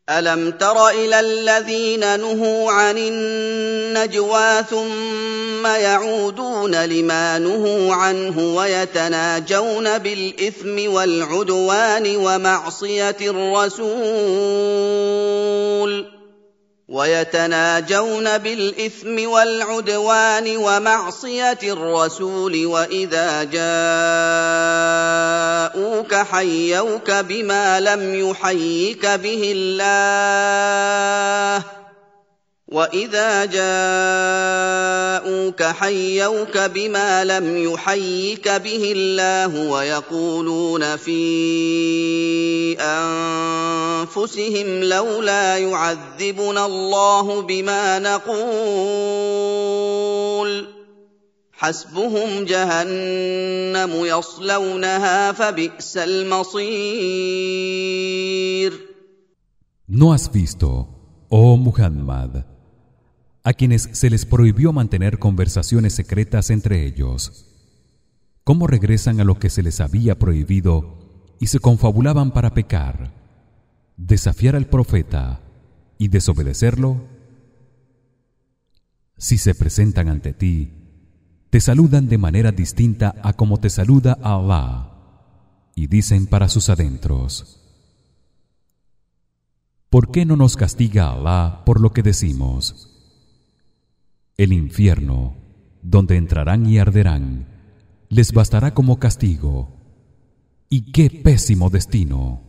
أَلَمْ تَرَ إِلَى الَّذِينَ نُهُوا عَنِ النَّجْوَىٰ ثُمَّ يَعُودُونَ لِمَا نُهُوا عَنْهُ وَيَتَنَاجَوْنَ بِالْإِثْمِ وَالْعُدْوَانِ وَمَعْصِيَةِ الرَّسُولِ وَإِذَا جَاءُوكَ حَيَّوْكَ بِمَا لَمْ يُحَيِّكَ بِهِ اللَّهُ وَيَقُولُونَ فِي أَنفُسِهِمْ لَوْلَا يُعَذِّبُنَا اللَّهُ بِمَا نَقُولُ حَسْبُهُمْ جَهَنَّمُ يَصْلَوْنَهَا فَبِئْسَ الْمَصِيرُ. ¿No has visto, oh Muhammad, a quienes se les prohibió mantener conversaciones secretas entre ellos, cómo regresan a lo que se les había prohibido y se confabulaban para pecar, desafiar al profeta y desobedecerlo? Si se presentan ante ti, te saludan de manera distinta a como te saluda Allah y dicen para sus adentros: ¿por qué no nos castiga Allah por lo que decimos? El infierno, donde entrarán y arderán, les bastará como castigo. ¡Y qué pésimo destino!